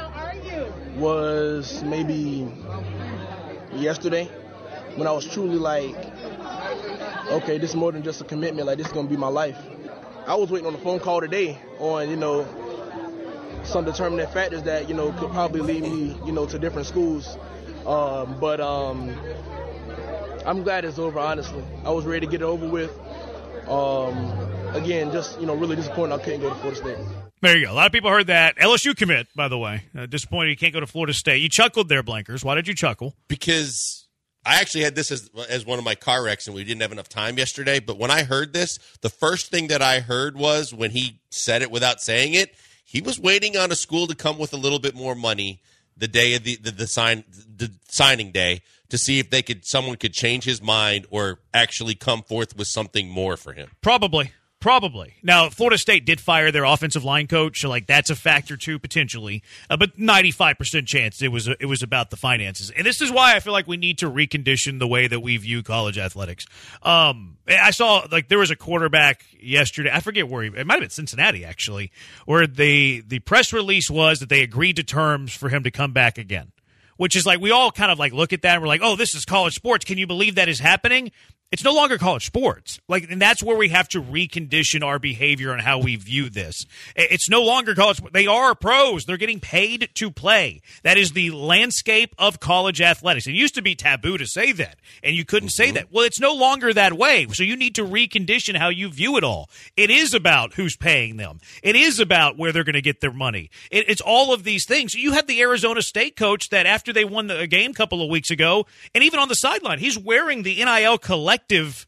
was maybe yesterday when I was truly like, okay, this is more than just a commitment, like this is going to be my life. I was waiting on a phone call today on, you know, some determinant factors that, you know, could probably lead me, you know, to different schools. Um, but um, I'm glad it's over, honestly. I was ready to get it over with. Um, again, just, you know, really disappointed I couldn't go to Florida State. There you go. A lot of people heard that. L S U commit, by the way. Uh, disappointed you can't go to Florida State. You chuckled there, Blankers. Why did you chuckle? Because I actually had this as as one of my car wrecks, and we didn't have enough time yesterday. But when I heard this, the first thing that I heard was when he said it without saying it, he was waiting on a school to come with a little bit more money the day of the the, the sign the signing day to see if they could someone could change his mind or actually come forth with something more for him. Probably. Probably. Now, Florida State did fire their offensive line coach, so like that's a factor too potentially. Uh, but ninety-five percent chance it was it was about the finances. And this is why I feel like we need to recondition the way that we view college athletics. Um, I saw like there was a quarterback yesterday. I forget where he. It might have been Cincinnati actually, where the the press release was that they agreed to terms for him to come back again. Which is like we all kind of like look at that and we're like, oh, this is college sports. Can you believe that is happening? It's no longer college sports. Like, and that's where we have to recondition our behavior and how we view this. It's no longer college. They are pros. They're getting paid to play. That is the landscape of college athletics. It used to be taboo to say that, and you couldn't mm-hmm. say that. Well, it's no longer that way. So you need to recondition how you view it all. It is about who's paying them. It is about where they're going to get their money. It, it's all of these things. You had the Arizona State coach that after they won the game a couple of weeks ago, and even on the sideline, he's wearing the N I L collective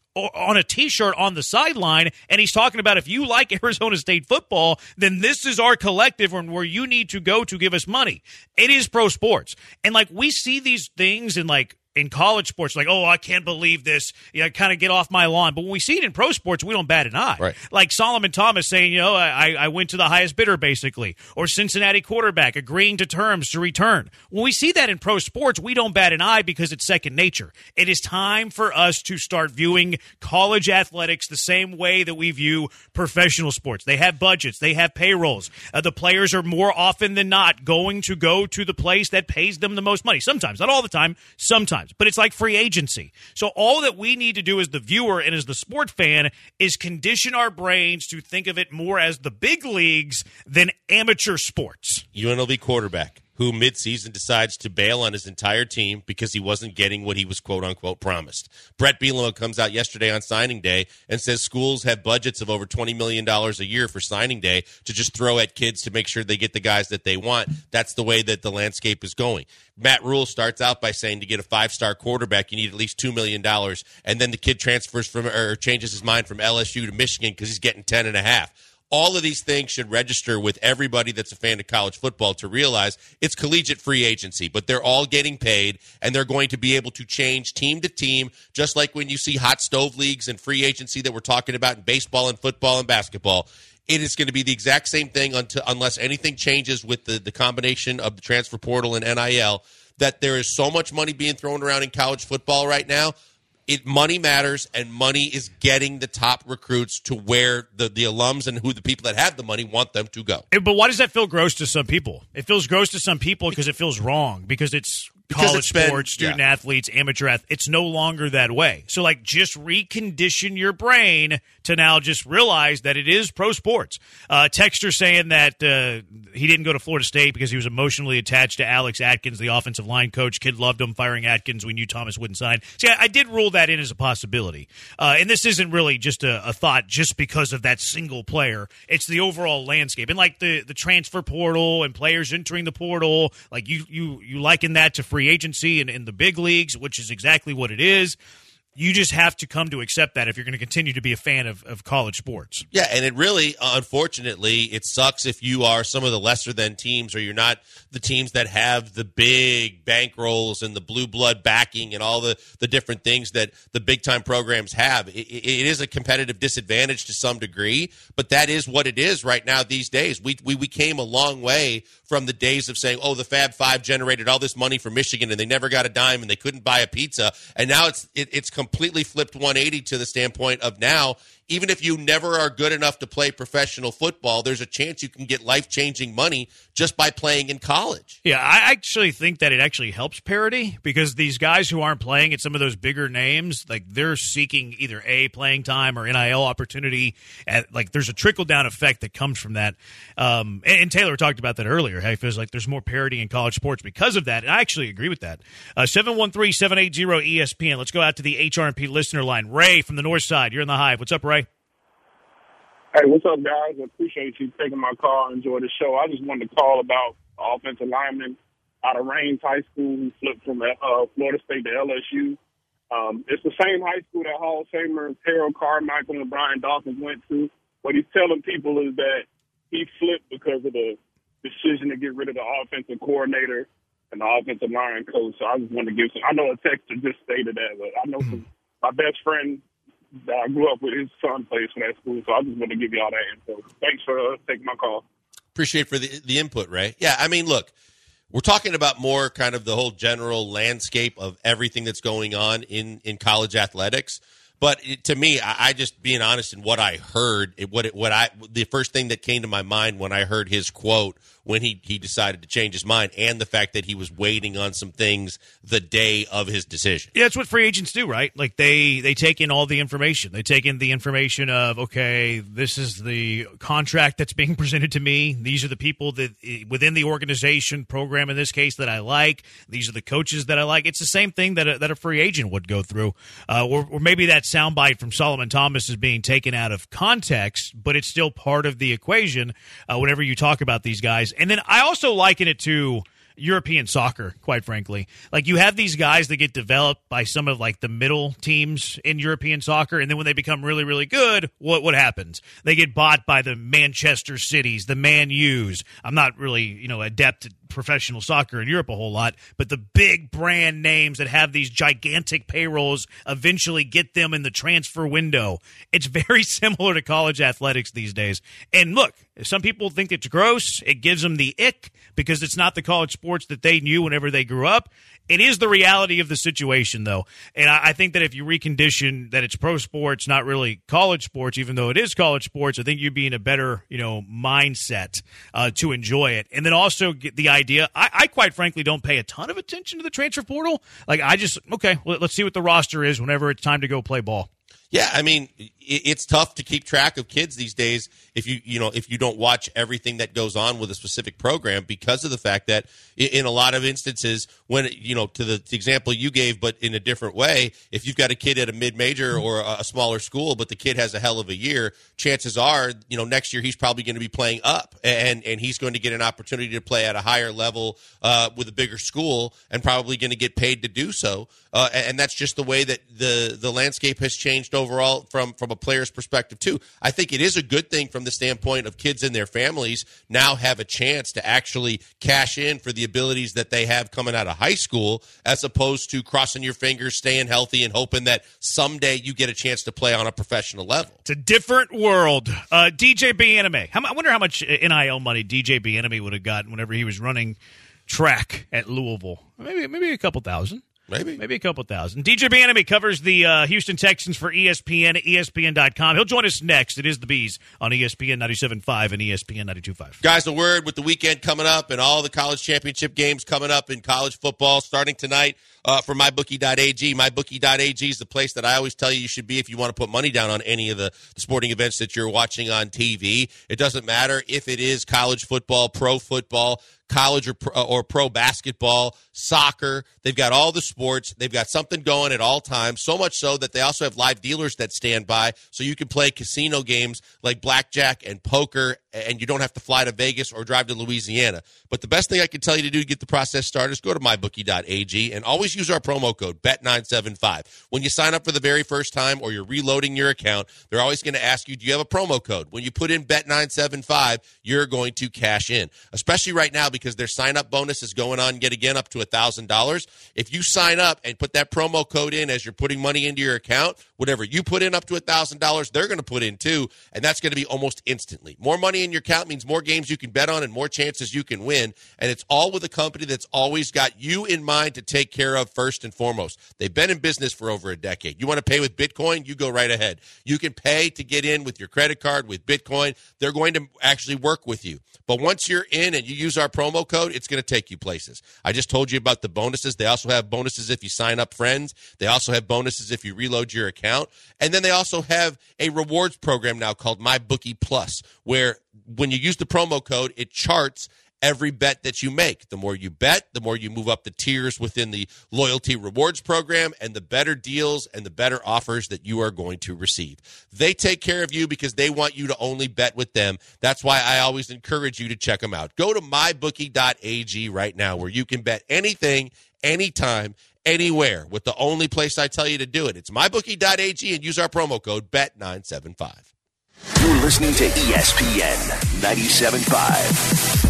on a T-shirt on the sideline, and he's talking about if you like Arizona State football, then this is our collective and where you need to go to give us money. It is pro sports. And, like, we see these things in, like, in college sports, like, oh, I can't believe this. You know, kind of get off my lawn. But when we see it in pro sports, we don't bat an eye. Right. Like Solomon Thomas saying, you know, I, I went to the highest bidder, basically. Or Cincinnati quarterback agreeing to terms to return. When we see that in pro sports, we don't bat an eye because it's second nature. It is time for us to start viewing college athletics the same way that we view professional sports. They have budgets. They have payrolls. Uh, the players are more often than not going to go to the place that pays them the most money. Sometimes. Not all the time. Sometimes. But it's like free agency. So all that we need to do as the viewer and as the sport fan is condition our brains to think of it more as the big leagues than amateur sports. U N L V quarterback who midseason decides to bail on his entire team because he wasn't getting what he was quote-unquote promised. Brett Bielema comes out yesterday on signing day and says schools have budgets of over twenty million dollars a year for signing day to just throw at kids to make sure they get the guys that they want. That's the way that the landscape is going. Matt Rule starts out by saying to get a five-star quarterback, you need at least two million dollars, and then the kid transfers from or changes his mind from L S U to Michigan because he's getting ten and a half. All of these things should register with everybody that's a fan of college football to realize it's collegiate free agency, but they're all getting paid, and they're going to be able to change team to team, just like when you see hot stove leagues and free agency that we're talking about in baseball and football and basketball. It is going to be the exact same thing until, unless anything changes with the, the combination of the transfer portal and N I L, that there is so much money being thrown around in college football right now. It money matters, and money is getting the top recruits to where the, the alums and who the people that have the money want them to go. But why does that feel gross to some people? It feels gross to some people because it feels wrong, because it's because college it's been, sports, student yeah. athletes, amateur athletes. It's no longer that way. So, like, just recondition your brain to now just realize that it is pro sports. Uh, Texter saying that uh, he didn't go to Florida State because he was emotionally attached to Alex Atkins, the offensive line coach. Kid loved him. Firing Atkins, we knew Thomas wouldn't sign. See, I, I did rule that in as a possibility. Uh, and this isn't really just a, a thought just because of that single player. It's the overall landscape. And, like, the, the transfer portal and players entering the portal, like, you, you, you liken that to free agency in, in the big leagues, which is exactly what it is. You just have to come to accept that if you're going to continue to be a fan of, of college sports. Yeah, and it really, unfortunately, it sucks if you are some of the lesser-than teams, or you're not the teams that have the big bankrolls and the blue blood backing and all the, the different things that the big-time programs have. It, it is a competitive disadvantage to some degree, but that is what it is right now these days. We, we, we came a long way from the days of saying, oh, the Fab Five generated all this money for Michigan and they never got a dime and they couldn't buy a pizza, and now it's it, it's completely flipped one eighty to the standpoint of now, even if you never are good enough to play professional football, there's a chance you can get life-changing money just by playing in college. Yeah, I actually think that it actually helps parity, because these guys who aren't playing at some of those bigger names, like, they're seeking either A, playing time, or N I L opportunity. At, like, there's a trickle-down effect that comes from that. Um, and, and Taylor talked about that earlier. How he feels like there's more parity in college sports because of that, and I actually agree with that. Uh, seven one three, seven eight zero, E S P N. Let's go out to the H R and P listener line. Ray from the north side. You're in the Hive. What's up, Ray? Hey, what's up, guys? I appreciate you taking my call. Enjoy the show. I just wanted to call about offensive lineman out of Rains High School who flipped from uh, Florida State to L S U. Um, it's the same high school that Hall of Famer Harold Carmichael and Brian Dawkins went to. What he's telling people is that he flipped because of the decision to get rid of the offensive coordinator and the offensive line coach. So I just wanted to give some – I know a texter just stated that, but I know some, my best friend – that I grew up with, his son plays for that school, so I just want to give you all that info. Thanks for uh, taking my call. Appreciate for the the input, Ray. Yeah, I mean, look, we're talking about more kind of the whole general landscape of everything that's going on in, in college athletics. But it, to me, I, I just being honest in what I heard, it, what it, what I the first thing that came to my mind when I heard his quote when he, he decided to change his mind, and the fact that he was waiting on some things the day of his decision. Yeah, that's what free agents do, right? Like they, they take in all the information. They take in the information of, okay, this is the contract that's being presented to me. These are the people that within the organization program in this case that I like. These are the coaches that I like. It's the same thing that a, that a free agent would go through. Uh, or, or maybe that soundbite from Solomon Thomas is being taken out of context, but it's still part of the equation uh, whenever you talk about these guys. And then I also liken it to European soccer, quite frankly. Like, you have these guys that get developed by some of like the middle teams in European soccer, and then when they become really, really good, what what happens? They get bought by the Manchester Cities, the Man U's. I'm not really, you know, adept at professional soccer in Europe a whole lot, but the big brand names that have these gigantic payrolls eventually get them in the transfer window. It's very similar to college athletics these days. And look, some people think it's gross. It gives them the ick because it's not the college sports that they knew whenever they grew up. It is the reality of the situation, though. And I, I think that if you recondition that it's pro sports, not really college sports, even though it is college sports, I think you'd be in a better, you know, mindset uh, to enjoy it. And then also get the idea, I, I quite frankly don't pay a ton of attention to the transfer portal. Like, I just, okay, well, let's see what the roster is whenever it's time to go play ball. Yeah, I mean, it's tough to keep track of kids these days if you you know if you don't watch everything that goes on with a specific program, because of the fact that in a lot of instances, when you know to the example you gave, but in a different way, if you've got a kid at a mid-major or a smaller school, but the kid has a hell of a year, chances are you know next year he's probably going to be playing up, and and he's going to get an opportunity to play at a higher level uh, with a bigger school, and probably going to get paid to do so. Uh, and that's just the way that the the landscape has changed overall from from a player's perspective too. I think it is a good thing from the standpoint of kids and their families now have a chance to actually cash in for the abilities that they have coming out of high school, as opposed to crossing your fingers, staying healthy, and hoping that someday you get a chance to play on a professional level. It's a different world. Uh, D J Bieniemy. How, I wonder how much N I L money D J Bieniemy would have gotten whenever he was running track at Louisville. Maybe maybe a couple thousand. Maybe. Maybe a couple thousand. D J Bieniemy covers the uh, Houston Texans for E S P N at E S P N dot com. He'll join us next. It is the Bees on E S P N ninety-seven point five and E S P N ninety-two point five. Guys, a word with the weekend coming up and all the college championship games coming up in college football starting tonight uh, for my bookie dot a g. my bookie dot a g is the place that I always tell you you should be if you want to put money down on any of the, the sporting events that you're watching on T V. It doesn't matter if it is college football, pro football, college or pro, or pro basketball, soccer. They've got all the sports. They've got something going at all times, so much so that they also have live dealers that stand by, so you can play casino games like blackjack and poker, and you don't have to fly to Vegas or drive to Louisiana. But the best thing I can tell you to do to get the process started is go to my bookie dot a g and always use our promo code B E T nine seven five. When you sign up for the very first time or you're reloading your account, they're always going to ask you, do you have a promo code? When you put in B E T nine seven five, you're going to cash in, especially right now because their sign-up bonus is going on yet again up to one thousand dollars. If you sign up and put that promo code in as you're putting money into your account, whatever you put in up to one thousand dollars, they're going to put in too, and that's going to be almost instantly. More money in your account means more games you can bet on and more chances you can win, and it's all with a company that's always got you in mind to take care of first and foremost. They've been in business for over a decade. You want to pay with Bitcoin? You go right ahead. You can pay to get in with your credit card with Bitcoin. They're going to actually work with you. But once you're in and you use our promo code, it's going to take you places. I just told you about the bonuses. They also have bonuses if you sign up friends. They also have bonuses if you reload your account. And then they also have a rewards program now called MyBookie Plus, where when you use the promo code, it charts every bet that you make. The more you bet, the more you move up the tiers within the loyalty rewards program, and the better deals and the better offers that you are going to receive. They take care of you because they want you to only bet with them. That's why I always encourage you to check them out. Go to my bookie dot a g right now, where you can bet anything, anytime, anywhere, with the only place I tell you to do it. It's my bookie dot a g, and use our promo code B E T nine seven five. You're listening to E S P N ninety-seven point five.